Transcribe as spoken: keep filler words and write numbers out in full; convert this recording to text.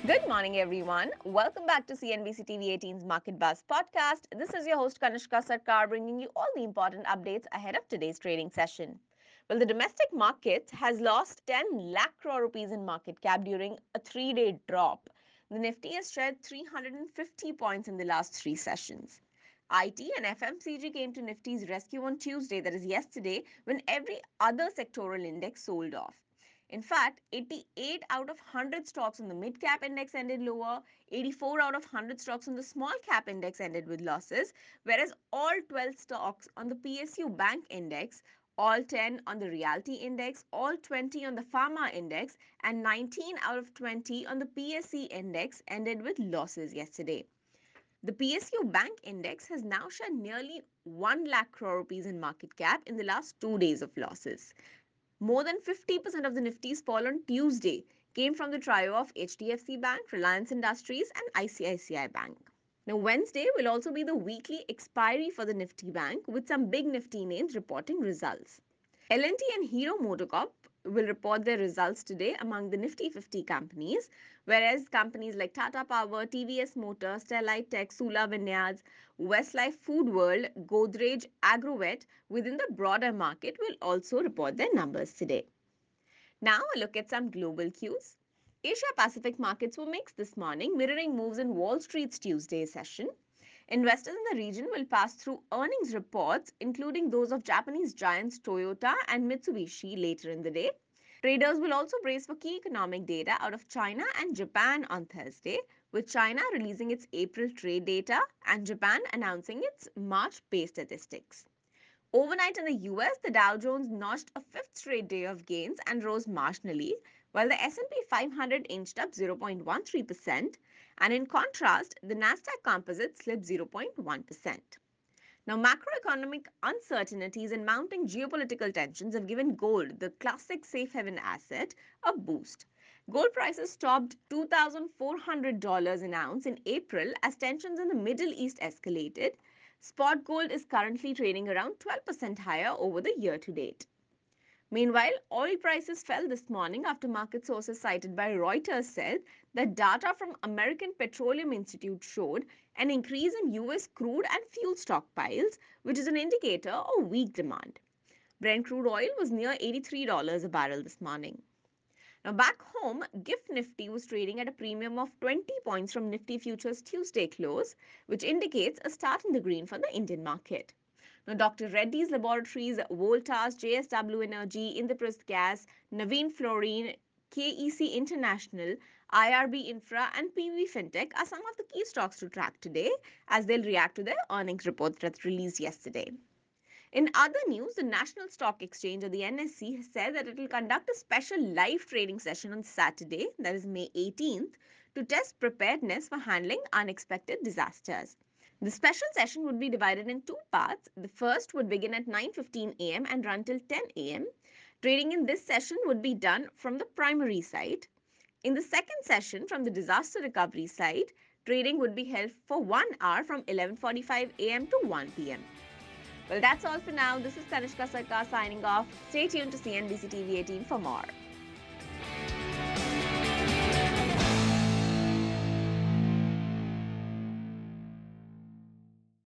Good morning, everyone. Welcome back to C N B C T V eighteen's Market Buzz podcast. This is your host Kanishka Sarkar bringing you all the important updates ahead of today's trading session. Well, the domestic market has lost ten lakh crore rupees in market cap during a three-day drop. The Nifty has shed three hundred fifty points in the last three sessions. I T and F M C G came to Nifty's rescue on Tuesday, that is yesterday, when every other sectoral index sold off. In fact, eighty-eight out of one hundred stocks on the mid cap index ended lower, eighty-four out of one hundred stocks on the small cap index ended with losses, whereas all twelve stocks on the P S U Bank index, all ten on the Realty index, all twenty on the Pharma index, and nineteen out of twenty on the P S E index ended with losses yesterday. The P S U Bank index has now shed nearly one lakh crore rupees in market cap in the last two days of losses. More than fifty percent of the Nifty's fall on Tuesday came from the trio of H D F C Bank, Reliance Industries, and I C I C I Bank. Now, Wednesday will also be the weekly expiry for the Nifty Bank, with some big Nifty names reporting results. L and T and Hero MotoCorp will report their results today among the Nifty fifty companies, whereas companies like Tata Power, T V S Motor, Sterlite Tech, Sula Vineyards, Westlife Food World, Godrej Agrovet within the broader market will also report their numbers today. Now a look at some global cues. Asia Pacific markets were mixed this morning, mirroring moves in Wall Street's Tuesday session. Investors in the region will pass through earnings reports, including those of Japanese giants Toyota and Mitsubishi later in the day. Traders will also brace for key economic data out of China and Japan on Thursday, with China releasing its April trade data and Japan announcing its March pay statistics. Overnight in the U S, the Dow Jones notched a fifth straight day of gains and rose marginally, while the S and P five hundred inched up zero point one three percent, and in contrast, the Nasdaq Composite slipped zero point one percent. Now, macroeconomic uncertainties and mounting geopolitical tensions have given gold, the classic safe haven asset, a boost. Gold prices topped two thousand four hundred dollars an ounce in April as tensions in the Middle East escalated. Spot gold is currently trading around twelve percent higher over the year to date. Meanwhile, oil prices fell this morning after market sources cited by Reuters said that data from American Petroleum Institute showed an increase in U S crude and fuel stockpiles, which is an indicator of weak demand. Brent crude oil was near eighty-three dollars a barrel this morning. Now, back home, GIFT Nifty was trading at a premium of twenty points from Nifty Futures Tuesday close, which indicates a start in the green for the Indian market. Now, Doctor Reddy's Laboratories, Voltas, J S W Energy, Indraprastha Gas, Navin Fluorine, K E C International, I R B Infra, and P V Fintech are some of the key stocks to track today as they'll react to their earnings reports that released yesterday. In other news, the National Stock Exchange or the N S E has said that it will conduct a special live trading session on Saturday, that is May eighteenth, to test preparedness for handling unexpected disasters. The special session would be divided in two parts. The first would begin at nine fifteen a m and run till ten a m. Trading in this session would be done from the primary side. In the second session, from the disaster recovery side, trading would be held for one hour from eleven forty-five a m to one p m. Well, that's all for now. This is Kanishka Sarkar signing off. Stay tuned to C N B C T V eighteen for more.